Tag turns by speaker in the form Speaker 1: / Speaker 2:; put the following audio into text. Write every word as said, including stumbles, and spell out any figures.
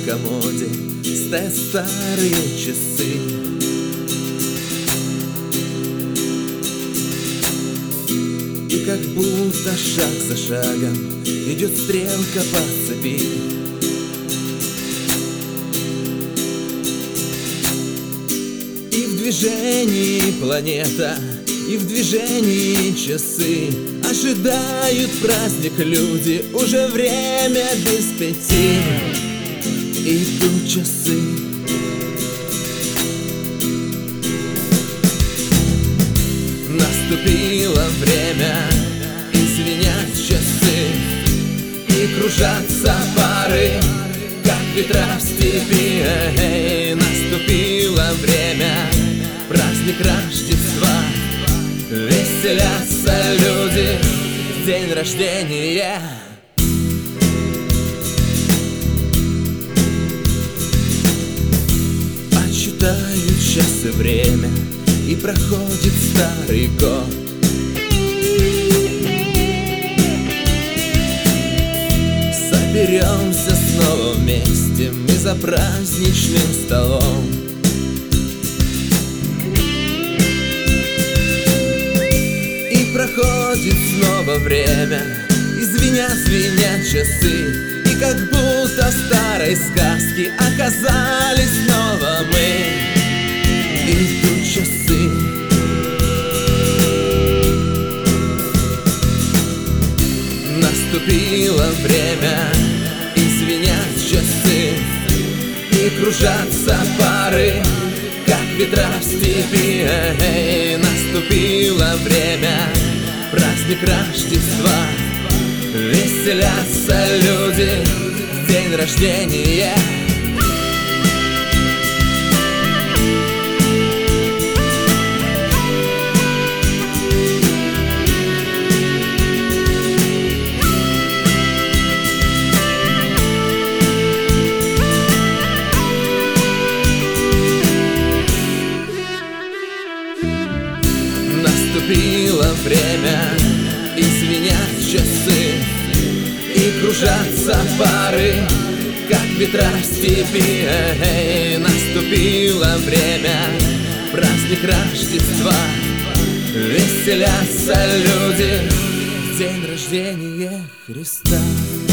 Speaker 1: комоде стоят старые часы. И как будто шаг за шагом идет стрелка по цепи. И в движении планета, и в движении часы. Ожидают праздник люди, уже время без пяти. Идут часы. Наступило время, и звенят часы, и кружатся пары, как ветра в степи. Эй, наступило время, праздник Рождества. Веселятся люди, день рождения. Отсчитают часы время, и проходит старый год. Соберемся снова вместе мы за праздничным столом. И проходит снова время, и звенят, звенят часы. И как будто в старой сказке оказались снова мы. Идут часы. Наступило время, и звенят часы, и кружатся пары, как ветра в степи. Эй, наступило время, праздник Рождества. Веселятся люди, день рождения. Наступило время, и звенят часы, и кружатся пары, как ветра в степи. Эй, наступило время, праздник Рождества. Веселятся люди, день рождения Христа.